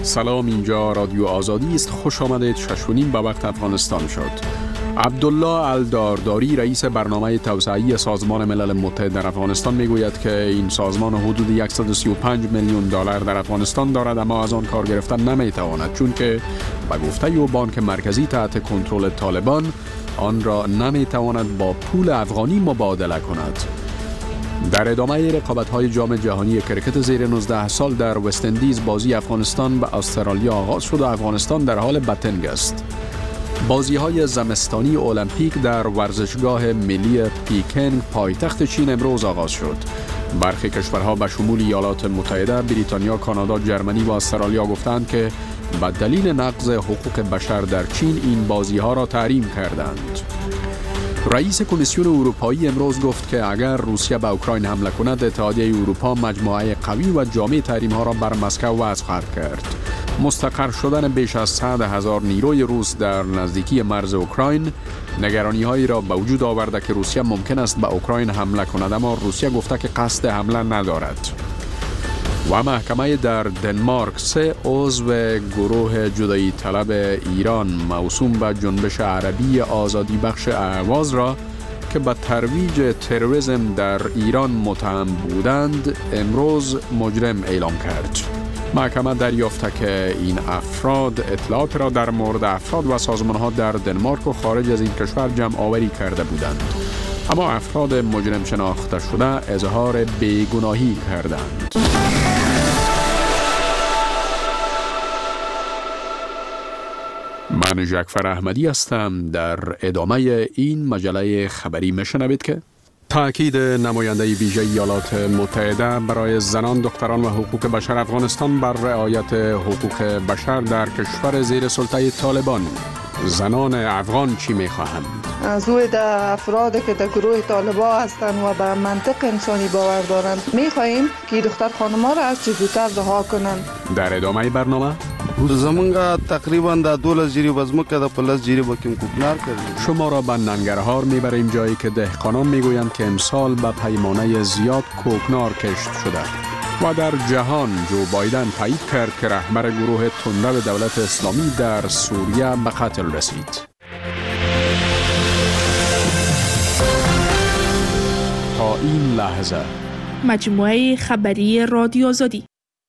سلام، اینجا رادیو آزادی است. خوش آمدید. 6:30 به وقت افغانستان شد. عبدالله الدارداری رئیس برنامه توسعه‌ای سازمان ملل متحد در افغانستان میگوید که این سازمان حدود 135 میلیون دلار در افغانستان دارد، اما از آن کار گرفتن نمیتواند، چون که به گفته او بانک مرکزی تحت کنترل طالبان آن را نمیتواند با پول افغانی مبادله کند. در ادامه رقابت‌های جام جهانی کرکت زیر 19 سال در وست اندیز، بازی افغانستان به استرالیا آغاز شد و افغانستان در حال بتنگ است. بازی‌های زمستانی المپیک در ورزشگاه ملی پیکینگ پایتخت چین امروز آغاز شد. برخی کشورها به شمول ایالات متحده، بریتانیا، کانادا، جرمنی و استرالیا گفتند که به دلیل نقض حقوق بشر در چین این بازی‌ها را تحریم کردند. رئیس کمیسیون اروپایی امروز گفت که اگر روسیه به اوکراین حمله کند، اتحادیه اروپا مجموعه قوی و جامع تحریم‌ها را بر مسکو وضع خواهد کرد. مستقر شدن بیش از 100,000 نیروی روس در نزدیکی مرز اوکراین نگرانی‌هایی را به وجود آورده که روسیه ممکن است به اوکراین حمله کند، اما روسیه گفته که قصد حمله ندارد. و محکمه در دنمارک 3 عضو گروه جدایی طلب ایران موسوم به جنبش عربی آزادی بخش اهواز را که به ترویج تروریسم در ایران متهم بودند امروز مجرم اعلام کرد. محکمه دریافت که این افراد اطلاعات را در مورد افراد و سازمان‌ها در دنمارک و خارج از این کشور جمع آوری کرده بودند، اما افراد مجرم شناخته شده اظهار بیگناهی کردند. من جعفر احمدی هستم. در ادامه این مجله خبری میشنوید که تأکید نماینده ویژه ایالات متحده برای زنان، دختران و حقوق بشر افغانستان بر رعایت حقوق بشر در کشور زیر سلطه طالبان. زنان افغان چی میخواهند؟ از روی در افرادی که در گروه طالبان هستند و به منطق انسانی باور دارند میخواهیم که دختر خانم‌ها را از چه زودتر رها کنند. در ادامه برنامه زمونگا تقریبا در 12 جریب از مکه در پلس جریب کم کوکنار کردیم. شما را به ننگرهار میبریم، جایی که دهقانان میگویند که امسال به پیمانه زیاد کوکنار کشت شده. و در جهان جو بایدن تایید کرد که رهبر گروه تندرو دولت اسلامی در سوریه به قتل رسید. تا این لحظه مجموعه خبری رادیو آزادی.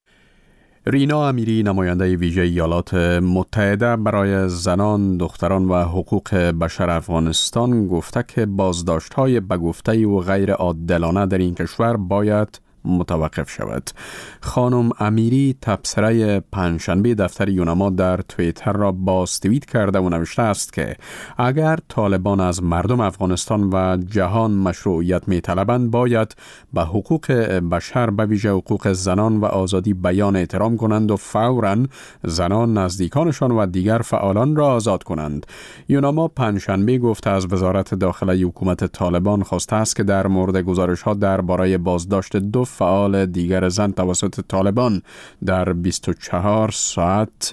رینا امیری نماینده ویژه ایالات متحده برای زنان، دختران و حقوق بشر افغانستان گفته که بازداشت‌های به گفته و غیر عادلانه در این کشور باید متوقف شود. خانم امیری تبصره پنجشنبه دفتر یونما در توییتر را بازتوییت کرده و نوشته است که اگر طالبان از مردم افغانستان و جهان مشروعیت می‌طلبند، باید به حقوق بشر به ویژه حقوق زنان و آزادی بیان احترام کنند و فوراً زنان، نزدیکانشان و دیگر فعالان را آزاد کنند. یونما پنجشنبه گفت از وزارت داخلی حکومت طالبان خواسته است که در مورد گزارش‌ها درباره بازداشت 2 فعال دیگر زن توسط طالبان در 24 ساعت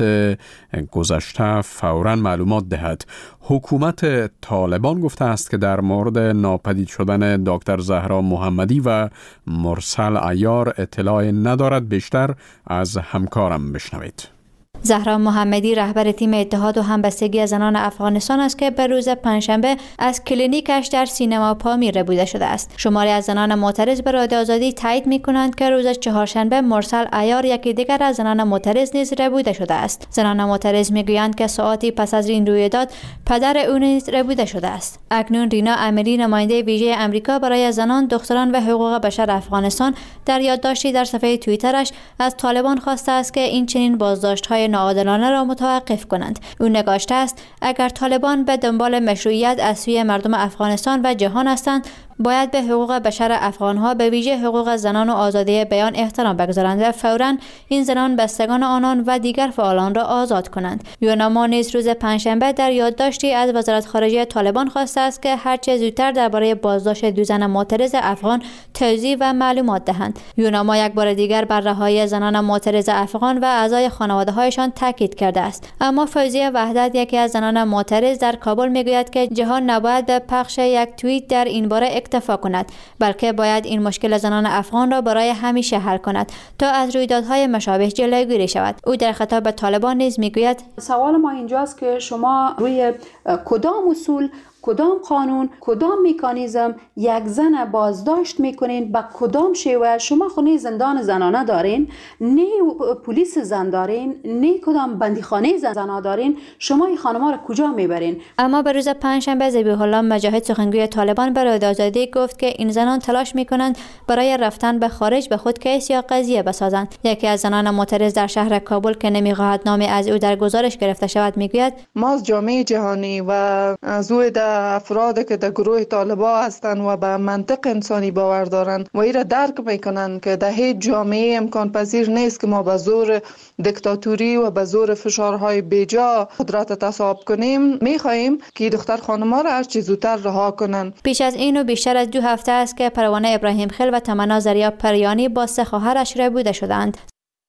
گذشته فوراً معلومات دهد. حکومت طالبان گفته است که در مورد ناپدید شدن دکتر زهرا محمدی و مرسل عیار اطلاع ندارد. بیشتر از همکارم بشنوید. زهرا محمدی رهبر تیم اتحاد و همبستگی زنان افغانستان است که به روز پنجشنبه از کلینیکش در سینما پامیر ربوده شده است. شماری از زنان معترض به رادیو آزادی تایید می‌کنند که روز چهارشنبه مرسل عیار یکی دیگر از زنان معترض نیز ربوده شده است. زنان معترض می‌گویند که ساعتی پس از این رویداد پدر او نیز ربوده شده است. اکنون رینا امیری نماینده ویژه آمریکا برای زنان، دختران و حقوق بشر افغانستان در یادداشتی در صفحه توییترش از طالبان خواسته است که این چنین بازداشت‌های ناعادلانه را متوقف کنند. او نگاشته است اگر طالبان به دنبال مشروعیت از سوی مردم افغانستان و جهان هستند، باید به حقوق بشر افغانها به ویژه حقوق زنان و آزادی بیان احترام بگذارند و فوراً این زنان بستگان آنان و دیگر فعالان را آزاد کنند. یونما نیز روز پنجشنبه در یادداشتی از وزارت خارجه طالبان خواسته است که هرچه زودتر درباره بازداشت 2 زن معترض افغان توضیح و معلومات دهند. یونما یک بار دیگر بر رهایی زنان معترض افغان و اعضای خانواده‌هایشان تاکید کرده است. اما فوزیه وحدت، یکی از زنان معترض در کابل، میگوید که جهان نباید به پخش یک توییت در این باره اکتفا کند، بلکه باید این مشکل زنان افغان را برای همیشه حل کند تا از رویدادهای مشابه جلوگیری شود. او در خطاب به طالبان نیز میگوید سوال ما اینجاست که شما روی کدام اصول، کدام قانون، کدام مکانیزم یک زن بازداشت میکنین، با کدام شیوه؟ شما خونه زندان زنانه دارین، نه پلیس زن دارین، نه کدام بندیخانه زنانه دارین، شما این خانم‌ها را کجا میبرین؟ اما به روز پنجشنبه ذبیح الله مجاهد سخنگوی طالبان برای آزادی گفت که این زنان تلاش میکنند برای رفتن به خارج به خود کیس یا قضیه بسازند. یکی از زنان معترض در شهر کابل که نمیخواهد نامی از او در گزارش گرفته شود میگوید ما از جامعه جهانی و از افرادی که در گروه طالبان هستند و به منطق انسانی باور دارند و ایره درک میکنند که در هیچ جامعه امکان پذیر نیست که ما به زور دیکتاتوری و به زور فشارهای بیجا قدرت تصاحب کنیم. میخواهیم که دختر خانم‌ها را هر چه زودتر رها کنند. پیش از این و بیشتر از 2 هفته است که پروانه ابراهیم خیل و تمنا زریا پریانی با 3 خواهرش ربوده شدند.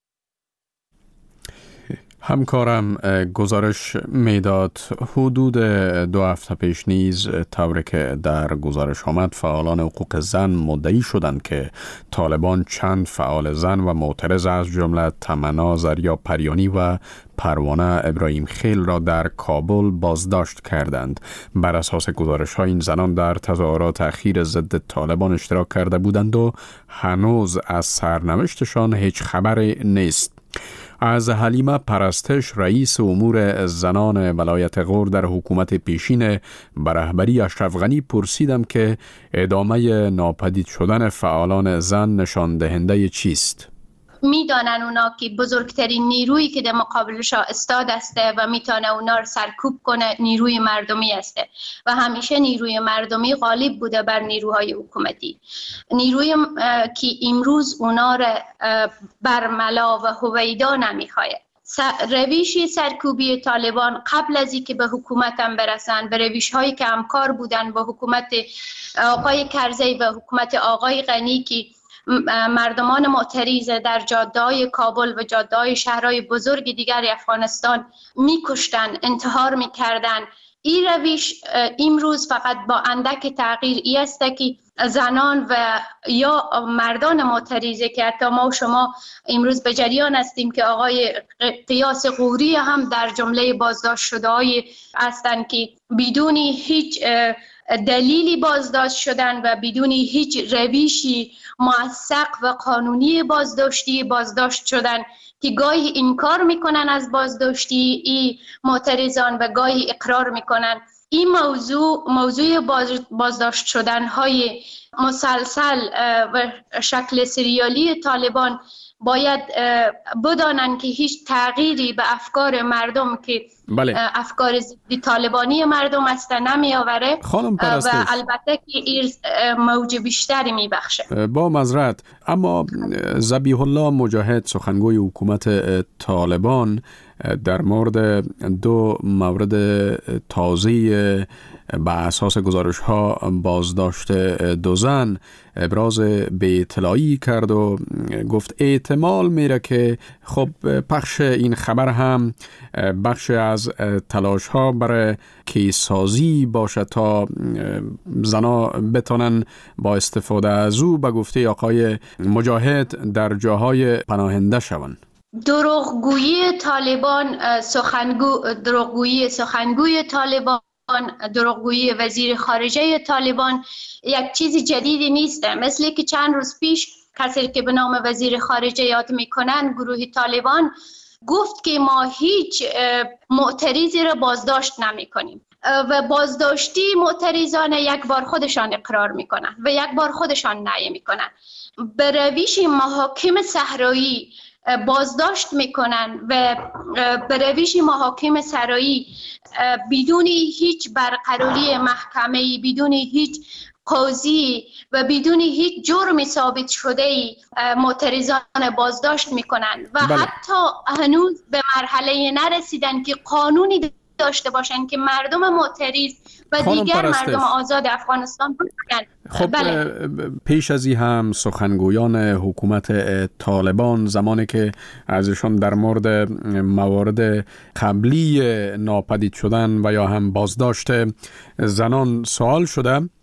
همکارم گزارش میداد حدود 2 هفته پیش نیز طوری که در گزارش آمد فعالان حقوق زن مدعی شدند که طالبان چند فعال زن و معترض از جمله تمنا زریا پریانی و پروانه ابراهیم خیل را در کابل بازداشت کردند. بر اساس گزارش ها این زنان در تظاهرات اخیر ضد طالبان اشتراک کرده بودند و هنوز از سرنوشتشان هیچ خبری نیست. از حلیمه پرستش رئیس امور زنان ولایت غور در حکومت پیشین به رهبری اشرف غنی پرسیدم که ادامه ناپدید شدن فعالان زن نشان دهنده چیست؟ میدانن اونا که بزرگترین نیرویی که در مقابلش استاد است و میتونه اونا رو سرکوب کنه نیروی مردمی است و همیشه نیروی مردمی غالب بوده بر نیروهای حکومتی. نیروی که امروز اونا رو برملا و هویدا نمیخواد. رویش سرکوبی طالبان قبل از اینکه به حکومت هم برسن به رویش هایی که همکار بودن با حکومت آقای کرزی و حکومت آقای غنی که مردمان معترض در جاده‌های کابل و جاده‌های شهرهای بزرگ دیگر افغانستان می‌کشتن، انتحار می‌کردن. این روش امروز فقط با اندک تغییر ای است که زنان و یا مردان معترضه که حتی ما و شما امروز به جریان هستیم که آقای قیاس غوری هم در جمله بازداشت شده‌های هستند که بدون هیچ دلیلی بازداشت شدن و بدون هیچ روشی موثق و قانونی بازداشت شدن که گاهی انکار میکنن از بازداشتی ای معترضان و گاهی اقرار میکنن. این موضوع بازداشت شدن های مسلسل و شکل سریالی طالبان باید بدانن که هیچ تغییری به افکار مردم که افکار ضد طالبانی مردم است نمی آوره و البته که این موج بیشتری می بخشه. با معذرت، اما ذبیح الله مجاهد سخنگوی حکومت طالبان در مورد 2 مورد تازه به اساس گزارش ها بازداشت 2 زن ابراز به اطلاعی کرد و گفت احتمال میره که خب پخش این خبر هم بخش از تلاش ها برای کیسازی باشه تا زنا بتونن با استفاده از او به گفته آقای مجاهد در جاهای پناهنده شوند. دروغگویی طالبان، دروغگویی سخنگوی طالبان، دروغگویی وزیر خارجه طالبان یک چیز جدیدی نیست. مثل که چند روز پیش کسی که به نام وزیر خارجه یاد میکنن گروه طالبان گفت که ما هیچ معترضی را بازداشت نمی کنیم و بازداشتی معترضان یک بار خودشان اقرار میکنن و یک بار خودشان نهی میکنن. به روش محاکم صحرایی بازداشت میکنن و به روش محاکم صحرایی بدون هیچ برقراری محکمه‌ای، بدون هیچ قاضی و بدون هیچ جرم ثابت شده معترضان بازداشت میکنن و حتی هنوز به مرحله نرسیدن که قانونی داشته باشن که مردم معترض و دیگر مردم آزاد افغانستان باشن. خب پیش از این هم سخنگویان حکومت طالبان زمانی که ازشان در مورد موارد قبلی ناپدید شدن و یا هم بازداشت زنان سوال شده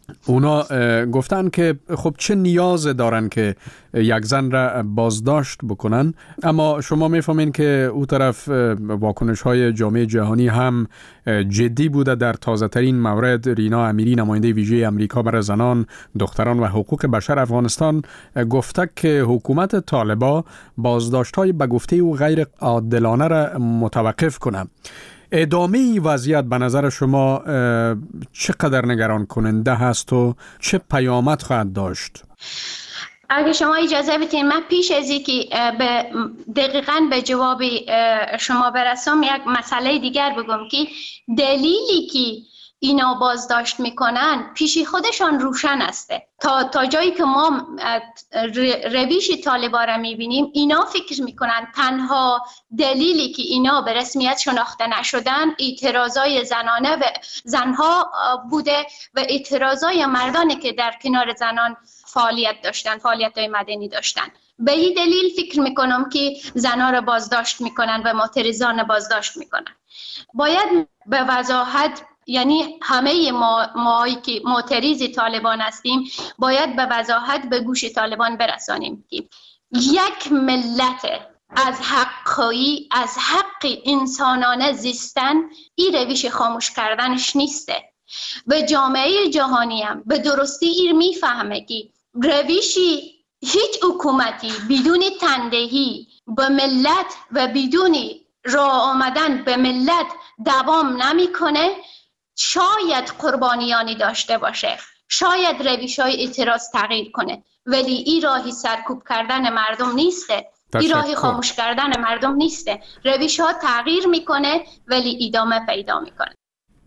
اونا گفتن که خب چه نیاز دارن که یک زن را بازداشت بکنن، اما شما میفهمین که او طرف واکنش های جامعه جهانی هم جدی بوده. در تازه ترین مورد رینا امیری، نماینده ویژه امریکا برای زنان، دختران و حقوق بشر افغانستان، گفته که حکومت طالبان بازداشت های به گفته او غیر عادلانه را متوقف کنه. ادامه این وضعیت به نظر شما چقدر نگران کننده هست و چه پیامد خواهد داشت؟ اگه شما اجازه بدین من پیش از اینکه دقیقاً به جواب شما برسم یک مسئله دیگر بگم که دلیلی که اینا بازداشت میکنن پیشی خودشان روشن است. تا جایی که ما روش طالبان را میبینیم، اینا فکر میکنن تنها دلیلی که اینا به رسمیت شناخته نشدن اعتراضای زنانه و زنها بوده و اعتراضای مردانی که در کنار زنان فعالیت داشتن، فعالیت‌های مدنی داشتن. به این دلیل فکر میکنم که زنها را بازداشت میکنن و معترضان بازداشت میکنن. باید به وضاحت، یعنی همه مایی که معترض طالبان هستیم باید به وضاحت به گوش طالبان برسانیم که یک ملت از حقی، از حق انسانانه زیستن این روش خاموش کردنش نیسته و جامعه جهانی هم به درستی این میفهمه که روشی هیچ حکومتی بدون تندهی به ملت و بدون راه آمدن به ملت دوام نمیکنه. شاید قربانیانی داشته باشه، شاید روش‌های اعتراض تغییر کنه، ولی این راهی سرکوب کردن مردم نیسته، این راهی خاموش کردن مردم نیسته. روش‌ها تغییر میکنه ولی ادامه پیدا میکنه.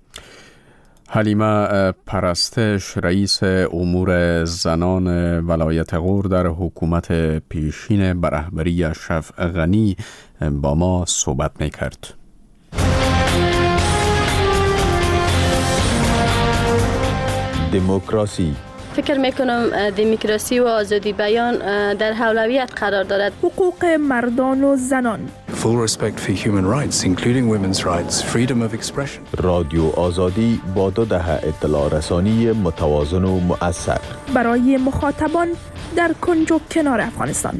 حلیمه پرستش، رئیس امور زنان ولایت غور در حکومت پیشین به رهبری اشرف غنی با ما صحبت میکرد. دموکراسی. فکر میکنم دموکراسی و آزادی بیان در اولویت قرار دارد. حقوق مردان و زنان. Full respect for human rights, including women's rights, freedom of expression. رادیو آزادی با 2 دهه اطلاع رسانی متوازن و مؤثر برای مخاطبان در کنج و کنار افغانستان.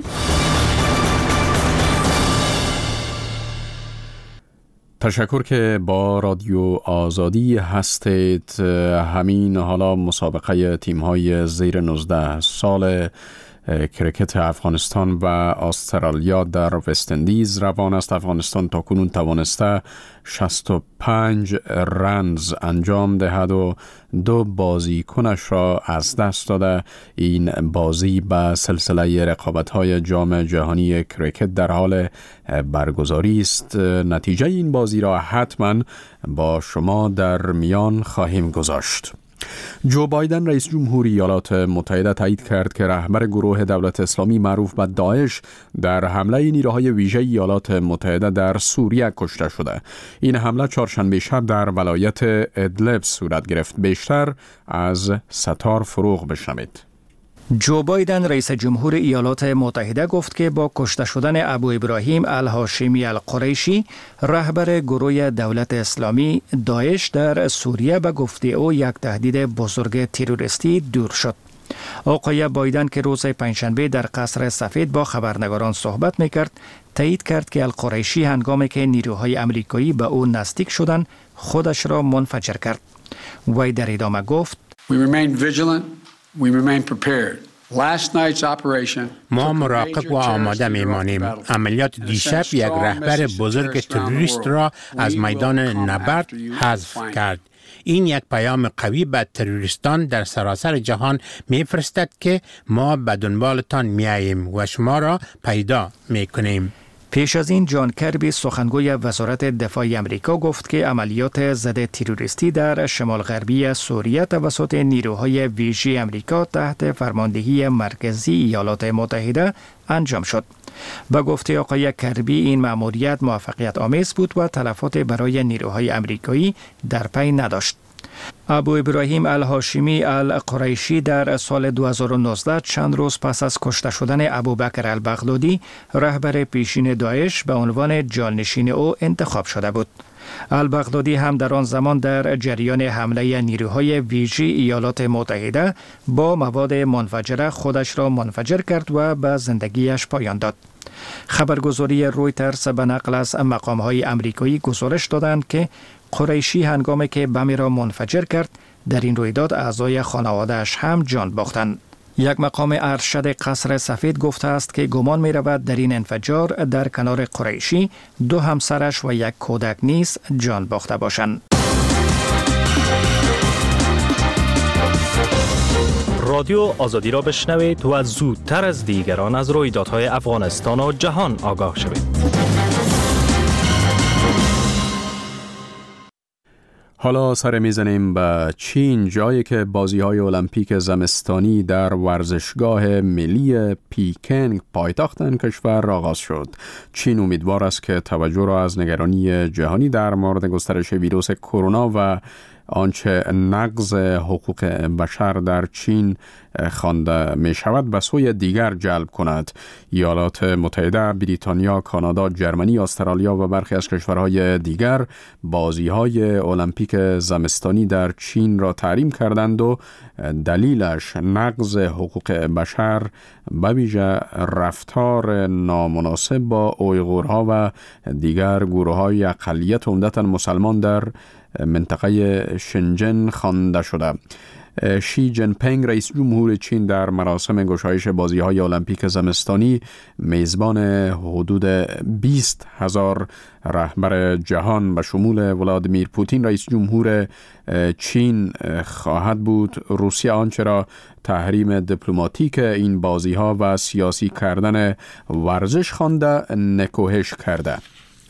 تشکر که با رادیو آزادی هستید. همین حالا مسابقه تیم‌های زیر 19 سال کرکت افغانستان و استرالیا در وست اندیز روان است. افغانستان تاکنون توانسته 65 رنز انجام دهد و 2 بازیکنش را از دست داده. این بازی به سلسله رقابت‌های جام جهانی کرکت در حال برگزاری است. نتیجه این بازی را حتما با شما در میان خواهیم گذاشت. جو بایدن رئیس جمهوری ایالات متحده تایید کرد که رهبر گروه دولت اسلامی معروف به داعش در حمله نیروهای ویژه ایالات متحده در سوریه کشته شده. این حمله چهارشنبه شب در ولایت ادلب صورت گرفت. بیشتر از ستار فروغ بشنوید. جو بایدن رئیس جمهور ایالات متحده گفت که با کشته شدن ابو ابراهیم الهاشمی القریشی رهبر گروه دولت اسلامی داعش در سوریه به گفته او یک تهدید بزرگ تروریستی دور شد. آقای بایدن که روز پنجشنبه در قصر سفید با خبرنگاران صحبت میکرد تایید کرد که القریشی هنگامی که نیروهای امریکایی به او نزدیک شدند خودش را منفجر کرد. وی در ادامه گفت ما مراقب و آماده میمانیم. عملیات دیشب یک رهبر بزرگ تروریست را از میدان نبرد حذف کرد. این یک پیام قوی به تروریستان در سراسر جهان میفرستد که ما به دنبالتان میاییم و شما را پیدا میکنیم. پیش از این جان کربی سخنگوی وزارت دفاع امریکا گفت که عملیات ضد تروریستی در شمال غربی سوریه توسط نیروهای ویژه امریکا تحت فرماندهی مرکزی ایالات متحده انجام شد. به گفته آقای کربی این مأموریت موفقیت آمیز بود و تلفات برای نیروهای امریکایی در پی نداشت. ابو ابراهیم الهاشمی القریشی در سال 2019 چند روز پس از کشته شدن ابوبکر البغدادی رهبر پیشین داعش به عنوان جانشین او انتخاب شده بود. البغدادی هم در آن زمان در جریان حمله نیروهای ویژه ایالات متحده با مواد منفجره خودش را منفجر کرد و به زندگیش پایان داد. خبرگزاری رویترز به نقل از مقام‌های آمریکایی گزارش دادند که قریشی هنگامی که بمی را منفجر کرد در این رویداد اعضای خانواده‌اش هم جان باختند. یک مقام ارشد قصر سفید گفته است که گمان می رود در این انفجار در کنار قریشی 2 همسرش و 1 کودک نیز جان باخته باشند. رادیو آزادی را بشنوید و زودتر از دیگران از رویدادهای افغانستان و جهان آگاه شوید. حالا سر میزنیم به چین، جایی که بازی‌های المپیک زمستانی در ورزشگاه ملی پیکنگ پایتخت این کشور آغاز شد. چین امیدوار است که توجه را از نگرانی جهانی در مورد گسترش ویروس کرونا و آنچه نقض حقوق بشر در چین خوانده می شود به سوی دیگر جلب کند. ایالات متحده، بریتانیا، کانادا، جرمنی، استرالیا و برخی از کشورهای دیگر بازی‌های المپیک زمستانی در چین را تحریم کردند و دلیلش نقض حقوق بشر به ویژه رفتار نامناسب با اویغورها و دیگر گروه‌های اقلیت عمدتاً مسلمان در منطقه شنجن خوانده شده. شی جین پینگ رئیس جمهور چین در مراسم گشایش بازی‌های المپیک زمستانی میزبان حدود 20,000 رهبر جهان به شمول ولادیمیر پوتین رئیس جمهور چین خواهد بود. روسیه آنچه را تحریم دیپلماتیک این بازی‌ها و سیاسی کردن ورزش خوانده نکوهش کرده.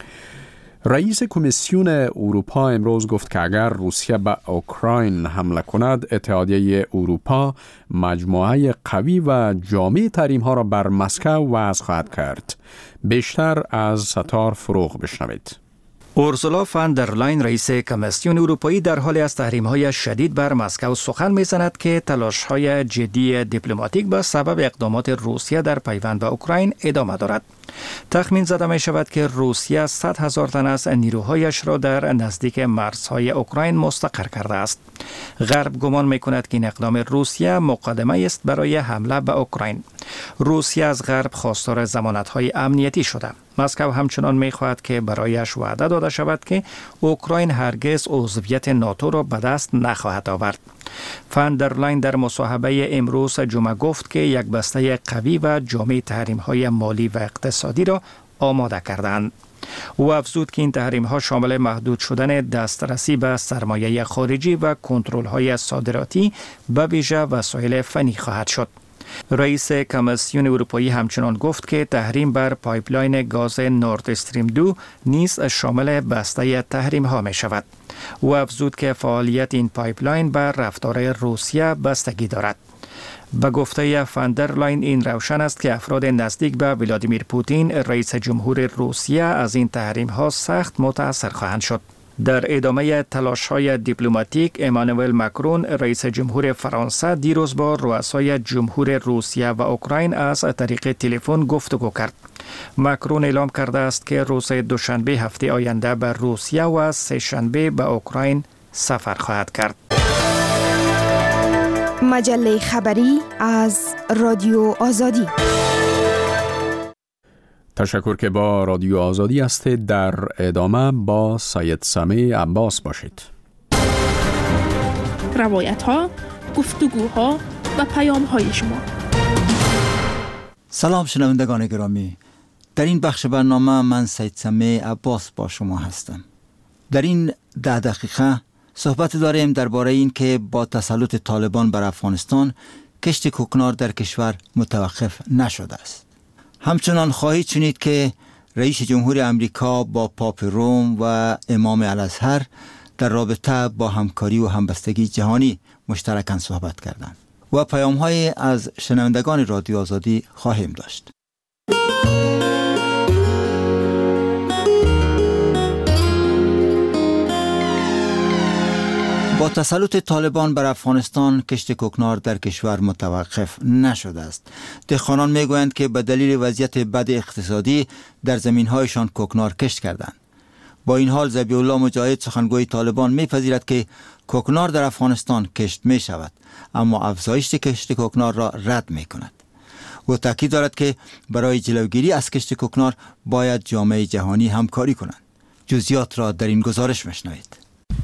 رئیس کمیسیون اروپا امروز گفت که اگر روسیه به اوکراین حمله کند، اتحادیه اروپا مجموعه قوی و جامع تحریم‌ها را بر مسکو وضع خواهد کرد. بیشتر از ستار فروغ بشنوید. اورسولا فان در لاین رئیس کمیسیون اروپایی در حال از تحریم‌های شدید بر مسکو سخن می‌زند که تلاش‌های جدی دیپلماتیک به سبب اقدامات روسیه در پیوند به اوکراین ادامه دارد. تخمین زده می شود که روسیه 100,000 تن از نیروهایش را در نزدیک مرزهای اوکراین مستقر کرده است. غرب گمان می کند که این اقدام روسیه مقدمه است برای حمله به اوکراین. روسیه از غرب خواستار ضمانت‌های امنیتی شده. مسکو همچنان می خواهد که برایش وعده داده شود که اوکراین هرگز عضویت ناتو را به دست نخواهد آورد. فان در لاین در مصاحبه امروز جمعه گفت که یک بسته قوی و جامع تحریم‌های مالی و اقتصادی را آماده کردند. او افزود که این تحریم‌ها شامل محدود شدن دسترسی به سرمایه خارجی و کنترل‌های صادراتی به ویژه وسایل فنی خواهد شد. رئیس کمیسیون اروپایی همچنان گفت که تحریم بر پایپلاین گاز نورد استریم 2 نیز شامل بسته تحریم‌ها می شود. او افزود که فعالیت این پایپلاین بر رفتار روسیه بستگی دارد. به گفته فان در لاین این روشن است که افراد نزدیک به ولادیمیر پوتین رئیس جمهور روسیه از این تحریم‌ها سخت متاثر خواهند شد. در ادامه تلاش‌های دیپلماتیک، امانوئل ماکرون رئیس جمهور فرانسه دیروز با رؤسای جمهور روسیه و اوکراین از طریق تلفن گفتگو کرد. ماکرون اعلام کرده است که روز دوشنبه هفته آینده به روسیه و سه شنبه به اوکراین سفر خواهد کرد. مجله خبری از رادیو آزادی. تشکر که با رادیو آزادی هستید. در ادامه با سید سمیع عباس باشید. روایت ها، گفتگوها و پیام های شما. سلام شنوندگان گرامی، در این بخش برنامه من سید سمیع عباس با شما هستم. در این 10 دقیقه صحبت داریم درباره این که با تسلط طالبان بر افغانستان کشت کوکنار در کشور متوقف نشده است. همچنان خواهید شنید که رئیس جمهور امریکا با پاپ روم و امام الازهر در رابطه با همکاری و همبستگی جهانی مشترکاً صحبت کردند و پیام‌های از شنوندگان رادیو آزادی خواهیم داشت. با تسلط طالبان بر افغانستان کشت کوکنار در کشور متوقف نشده است. دهقانان میگویند که به دلیل وضعیت بد اقتصادی در زمین‌هایشان کوکنار کشت کردند. با این حال ذبیح الله مجاهد سخنگوی طالبان میپذیرد که کوکنار در افغانستان کشت می شود، اما افزایش کشت کوکنار را رد می کند. او تاکید دارد که برای جلوگیری از کشت کوکنار باید جامعه جهانی همکاری کنند. جزئیات را در این گزارش مشنوید.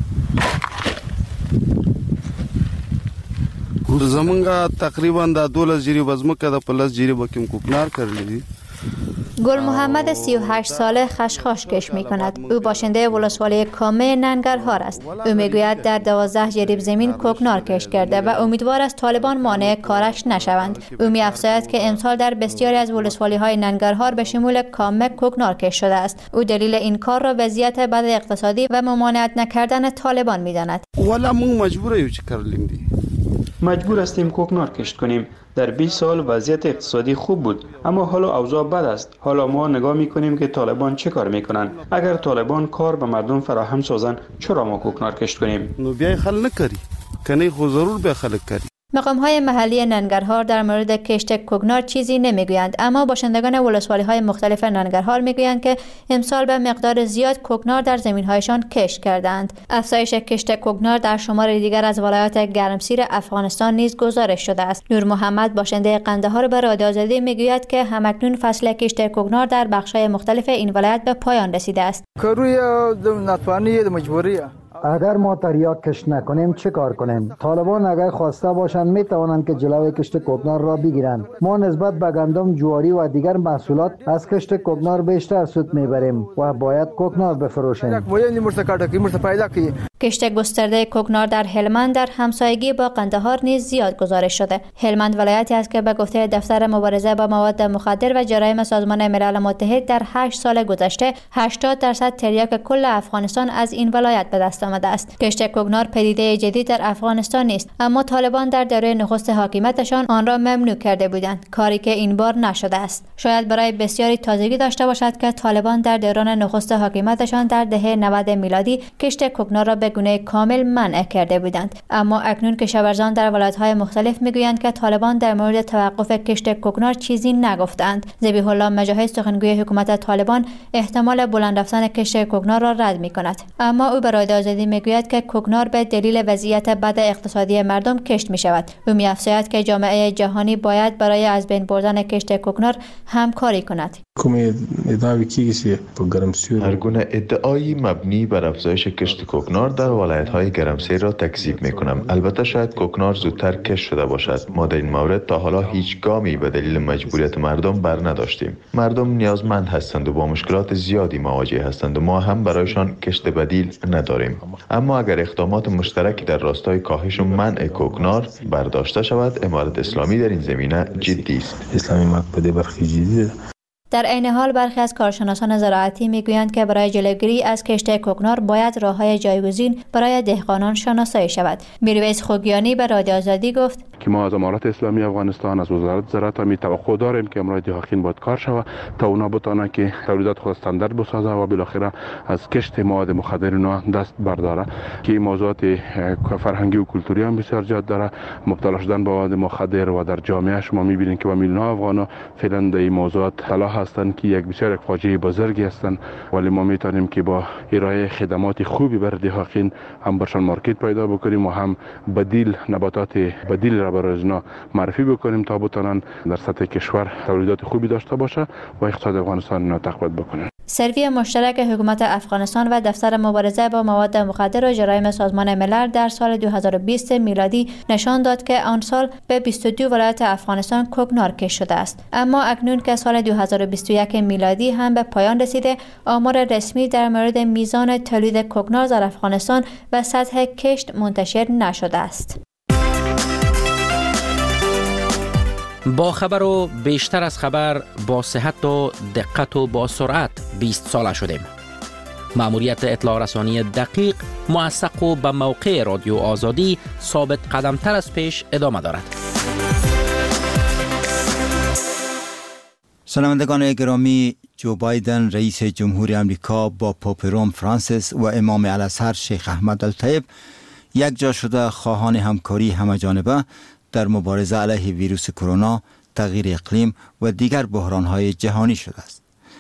زمونږ تقریبا د 12 جری وزمکه د پلس جری بکیم کوکنار کړلی. گل محمد 38 ساله خشخاش کش می کند. او باشنده ولسوالی کامه ننگرهار است. او میگوید در 12 جریب زمین کوکنار کش کرده و امیدوار است طالبان مانع کارش نشوند. او می افزاید که امسال در بسیاری از ولسوالی های ننگرهار به شمول کامه کوکنار کش شده است. او دلیل این کار را وضعیت بد اقتصادی و ممانعت نکردن طالبان می داند. والا مون مجبوره چی کارلیم دی. مجبور هستیم کوکنار کشت کنیم. در 20 سال وضعیت اقتصادی خوب بود، اما حالا اوضاع بد است. حالا ما نگاه میکنیم که طالبان چه کار میکنن. اگر طالبان کار به مردم فراهم سازن، چرا ما کوکنار کشت کنیم؟ نو بیا خل نکری، کنی خو ضرور به خلق کری. مقام‌های محلی ننگرهار در مورد کشت کوکنار چیزی نمیگویند، اما باشندگان ولسوالی‌های مختلف ننگرهار میگویند که امسال به مقدار زیاد کوکنار در زمین‌هایشان کشت کردند. افزایش کشت کوکنار در شمار دیگر از ولایات گرمسیر افغانستان نیز گزارش شده است. نور محمد باشنده قندهار به رادیو آزادی میگوید که همکنون فصل کشت کوکنار در بخش‌های مختلف این ولایت به پایان رسیده است. کروی نتوانی مجبوریه. اگر ما تریاک کشت نکنیم چه کار کنیم؟ طالبان اگر خواسته باشند می توانند که جلوی کشت کوکنار را بگیرند. ما نسبت به گندم، جواری و دیگر محصولات از کشت کوکنار بیشتر سود میبریم و باید کوکنار بفروشیم. کشت گسترده کوکنار در هلمند در همسایگی با قندهار نیز زیاد گزارش شده. هلمند ولایتی است که به گفته دفتر مبارزه با مواد مخدر و جرایم سازمان ملل متحد در 8 سال گذشته 80% تریاک کل افغانستان از این ولایت به دست آمده است. کشت کوکنار پدیده جدید در افغانستان نیست، اما طالبان در دوره نخست حاکمیتشان آن را ممنوع کرده بودند، کاری که این بار نشده است. شاید برای بسیاری تازگی داشته باشد که طالبان در دوران نخست حاکمیتشان در دهه 90 میلادی کشت کوکنار را به گونه کامل منع کرده بودند، اما اکنون کشاورزان در ولایت‌های مختلف میگویند که طالبان در مورد توقف کشت کوکنار چیزی نگفتند. ذبیح الله مجاهد سخنگوی حکومت طالبان احتمال بلند رفتن کشت کوکنار را رد می‌کند، اما او به رادیو آزادی میگوید که کوکنار به دلیل وضعیت بد اقتصادی مردم کشت می‌شود. او می‌افزاید که جامعه جهانی باید برای از بین بردن کشت کوکنار همکاری کند. هر گونه ادعایی مبنی بر افزایش کشت کوکنار در ولایت‌های گرمسیر را تکذیب می‌کنم. البته شاید کوکنار زودتر کشت شده باشد. ما در این مورد تا حالا هیچ گامی به دلیل مجبوریت مردم بر نداشتیم. مردم نیازمند هستند و با مشکلات زیادی مواجه هستند و ما هم برایشان کشت بدیل نداریم. اما اگر اقدامات مشترکی در راستای کاهش و منع کوکنار برداشته شود، امارت اسلامی در این زمینه جدی است. اسلامی مقبوله برخی جدی. در عین حال برخی از کارشناسان زراعتی میگویند که برای جلوگیری از کشت کوکنار باید راه‌های جایگزین برای دهقانان شناسایی شود. میرویس خوگیانی به رادیو آزادی گفت که ما از امارت اسلامی افغانستان از وزارت زراعت می توقع داریم که امروز دهقان باید کار شود تا اونا بتونن که تولیدات خود استاندارد بسازه و بالاخره از کشت مواد مخدر دست برداره که این موضوعات فرهنگی و کلتوری هم بسیار زیاد داره. مبتلا شدن به مواد مخدر و در جامعه شما میبینید که با میلیون‌ها افغان فعلا در این موضوعات تلاش هستند که یک بسیار فاجعه بزرگی هستند، ولی ما میتونیم که با ارائه خدمات خوبی بر دهقان هم برشان مارکت پیدا بکنیم و هم بدیل نباتات بدیل را برای اونا معرفی بکنیم تا بتونن در سطح کشور تولیدات خوبی داشته باشه و اقتصاد افغانستان را تقویت بکنه. سروی مشترک حکومت افغانستان و دفتر مبارزه با مواد مخدر و جرایم سازمان ملل در سال 2020 میلادی نشان داد که آن سال به 22 ولایت افغانستان کوکنار کشت شده است، اما اکنون که سال 2021 میلادی هم به پایان رسیده، آمار رسمی در مورد میزان تولید کوکنار در افغانستان و سطح کشت منتشر نشده است. با خبر و بیشتر از خبر، با صحت و دقت و با سرعت 20 ساله شدیم. مأموریت اطلاع رسانی دقیق، موثق و به موقع رادیو آزادی ثابت قدمتر از پیش ادامه دارد. شنوندگان گرامی، جو بایدن رئیس جمهوری آمریکا با پاپ روم فرانسیس و امام الازهر شیخ احمد الطیب یک جا شده خواهان همکاری همه‌جانبه در مبارزه علیه ویروس کرونا، تغییر اقلیم و دیگر بحران‌های جهانی شده است.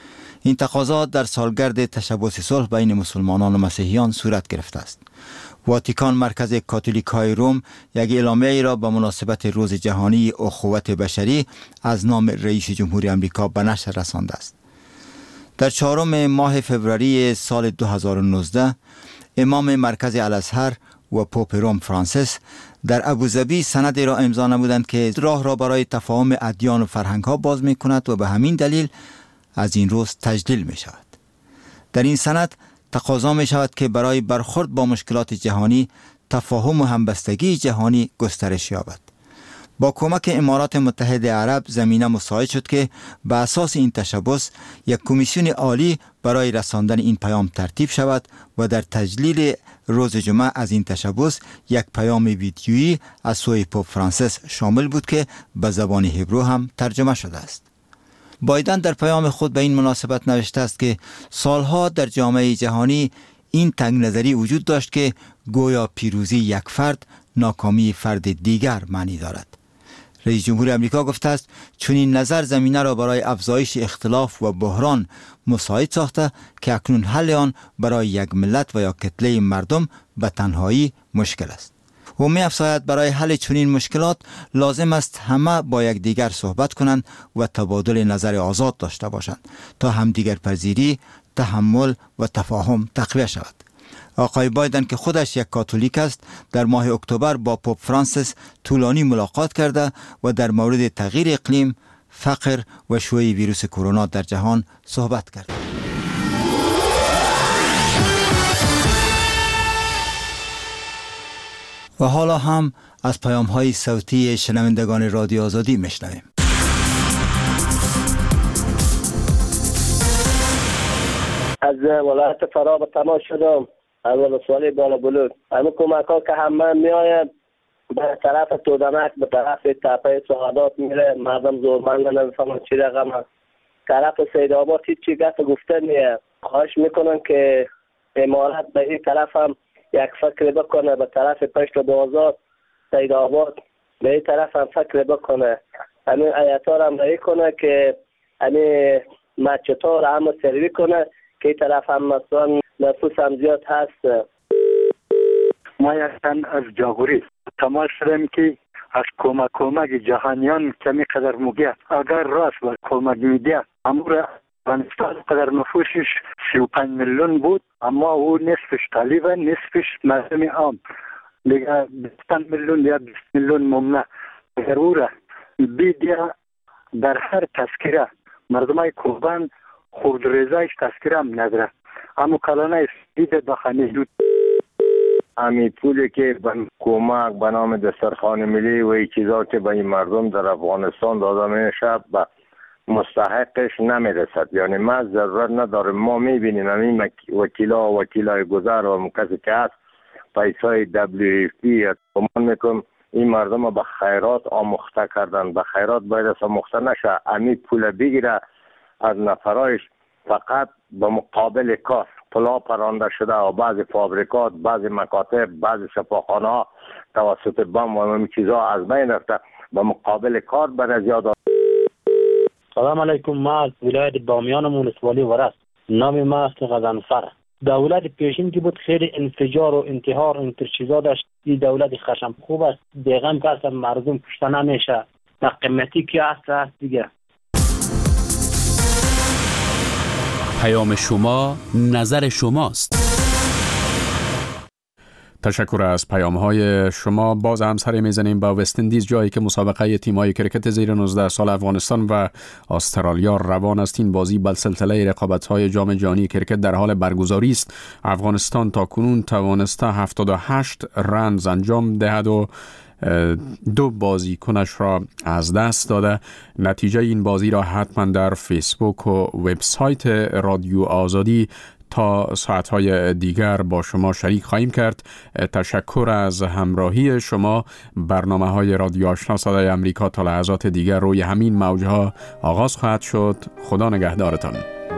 این تقاضا در سالگرد تشبث صلح بین مسلمانان و مسیحیان صورت گرفته است. واتیکان مرکز کاتولیک‌های روم یک اعلامیه را به مناسبت روز جهانی اخوت بشری از نام رئیس جمهور آمریکا به نشر رسانده است. در 4 ماه فوریه سال 2019 امام مرکز الازهر و پوپ روم فرانسیس در ابوظبی سندی را امضا نمودند که راه را برای تفاهم ادیان و فرهنگ‌ها باز می‌کند و به همین دلیل از این روز تجلیل می‌شود. در این سند تقاضا می‌شود که برای برخورد با مشکلات جهانی تفاهم و همبستگی جهانی گسترش یابد. با کمک امارات متحده عرب زمینه مساعد شد که به اساس این تشبث یک کمیسیون عالی برای رساندن این پیام ترتیب شود و در تجلیل روز جمعه از این تشبث یک پیام ویدیویی از سوی پوپ فرانسیس شامل بود که به زبان هبرو هم ترجمه شده است. بایدن در پیام خود به این مناسبت نوشته است که سالها در جامعه جهانی این تنگ نظری وجود داشت که گویا پیروزی یک فرد ناکامی فرد دیگر معنی دارد. رئیس جمهور آمریکا گفته است چون این نظر زمینه را برای افزایش اختلاف و بحران مساعد ساخته که اکنون حل آن برای یک ملت و یا کتله مردم به تنهایی مشکل است. و می افزاید برای حل چنین مشکلات لازم است همه با یکدیگر صحبت کنند و تبادل نظر آزاد داشته باشند تا همدیگر پذیری، تحمل و تفاهم تقویت شود. آقای بایدن که خودش یک کاتولیک است در ماه اکتبر با پوپ فرانسیس طولانی ملاقات کرده و در مورد تغییر اقلیم، فقر و شیوع ویروس کرونا در جهان صحبت کرد. و حالا هم از پیام‌های صوتی شنوندگان رادیو آزادی میشنویم. از ولایت فرا به تماس شدم، از ولسوالی بالا بلوک. همه کمک ها که همه می آید به طرف تودنک، به طرف تپه سعادات میره، مردم زورمنده نمیفهمن چی رقم هست. طرف سید آباد هیچی گفت گفته نیه. خواهش میکنن که امارت به این طرف هم یک فکر بکنه، به طرف پشت بازار سید آباد به این طرف هم فکر بکنه. همین آیتا را هم رایی کنه که همین مچتا را هم سروی کنه که این طرف هم مثلا نفوس هم زیاد هست. ما یک تن از جاگوری تماس شدیم که از کمک جهانیان کمی قدر موگه اگر راست با کمک میده امور افغانستان قدر نفوسش 35 میلیون بود، اما او نصفش طالبان نصفش مردم عام دیگه 20 میلیون یا 20 میلیون ممنع. اگر او را بیدیا در هر تذکره مردمای کوبان خورد ریزایش تذکره هم نداره، اما کلانه دیده بخانه دود. امی پولی که کمک به نام دسترخوان ملی و این چیزا که به این مردم در افغانستان داده میشه به مستحقش نمیرسد. یعنی ما ضرورت نداریم، ما میبینیم همین وکیلای گذر و کسی که هست پیسای WFP کمان میکنم این مردم به خیرات آموخته کردن. به خیرات باید از آموخته نشه، امی پول بگیره از نفرایش فقط به مقابل کار پلا پرانده شده و بعضی فابریکات، بعضی مکاتب، بعضی شفاخانه ها توسط بم و این چیزها از بین رفته، به مقابل کار بر زیاد. سلام علیکم، ما از ولایت بامیان ولسوالی ورس، نام ما است غضنفر. دولت پیشین که بود خیلی انفجار و انتحار و چیزا داشت. این دولت خشم خوب است، دیگم که اصلا مردم کشته نمیشه، در قیمتی که هست دیگه. پیام شما، نظر شماست. تشکر از پیام‌های شما. باز هم سر میزنیم با وست اندیز، جایی که مسابقه تیم‌های کرکت زیر 19 سال افغانستان و استرالیا روان است. این بازی بر سلسله رقابت‌های جام جهانی کرکت در حال برگزاری است. افغانستان تاکنون توانسته 78 رنز انجام دهد و 2 بازیکنش را از دست داده. نتیجه این بازی را حتما در فیسبوک و وبسایت رادیو آزادی تا ساعتهای دیگر با شما شریک خواهیم کرد. تشکر از همراهی شما. برنامه‌های رادیو آشنا صدای امریکا تا لحظات دیگر روی همین موج‌ها آغاز خواهد شد. خدا نگهدارتان.